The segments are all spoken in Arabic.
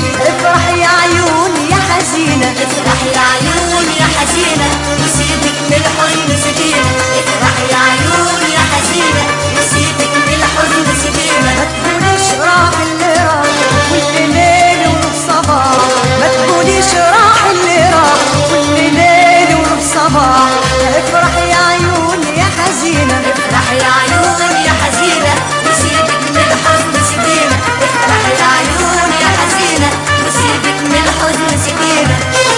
افرح يا عيون يا حزينة، افرح يا عيون يا حزينة وسيبك من الحزن سكينة. افرح يا عيون يا حزينة وسيبك من الحزن سكينة. ما تقوليش راح اللي راح واللي ليل والصباح، ما تقوليش راح اللي راح واللي ليل والصباح. افرح يا عيون يا حزينة، افرح يا عيون يا حزينة وسيبك من الحزن سكينة. افرح يا عيون يا حزينة وسيبك من الحزن سكينة.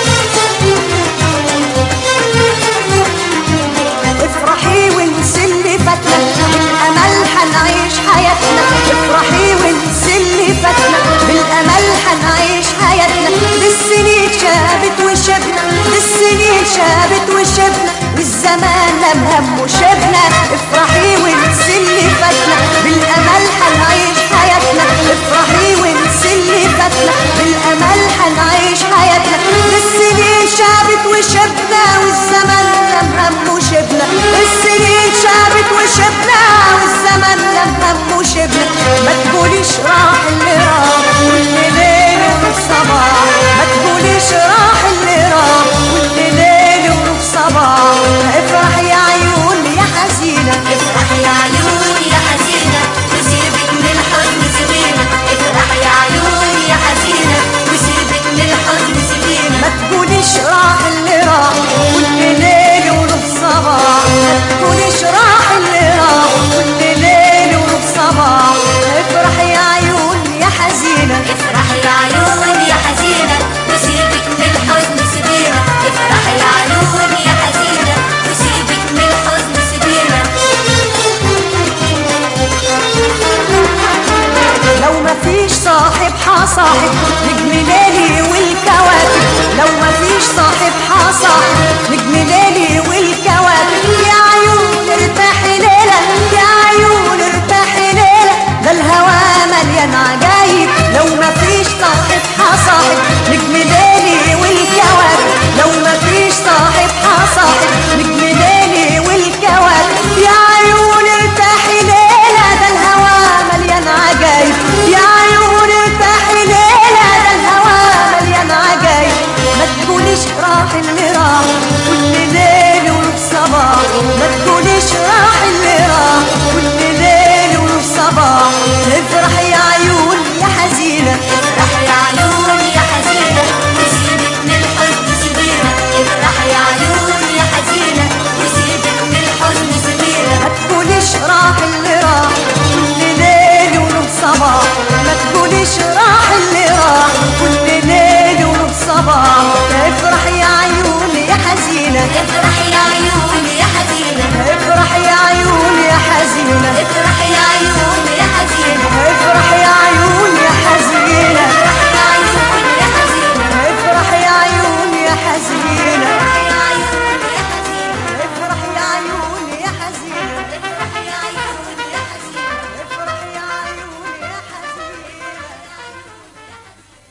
افرحي وانسي اللي فاتنا بالامل حنعيش حياتنا. افرحي وانسي اللي فاتنا بالامل حنعيش حياتنا. للسنين شابت وشبنا، للسنين شابت وشبنا والزمان لم هم وشبنا. افرحي وانسي اللي فاتنا بالامل حنعيش حياتنا. افرحي وانسي اللي فاتنا بالامل حنعيش حياتنا. للسنين شابت وشبنا والزمن لم هم وشبنا. السنين شابت وشبنا والزمن لم هم وشبنا. ما تقوليش راح اللي راح واللي ليل والصباح، ما تقوليش راح اللي راح واللي ليل والصباح. افرح يا عيون يا حزينة، افرح يا عيون يا حزينة وسيبك من الحزن سكينة. افرح يا عيون يا حزينة وسيبك من الحزن سكينة. ما تقوليش راح اللي راح واللي ليل والصباح، ما تقوليش راح اللي راح واللي ليل والصباح. افرح يا عيون يا حزينة، افرح يا عيون يا حزينة وسيبك من الحزن سكينة. افرح يا عيون يا حزينة وسيبك من الحزن سكينة. لو ما فيش صاحب حصاحب نجم ليلي والكواكب، لو ما فيش صاحب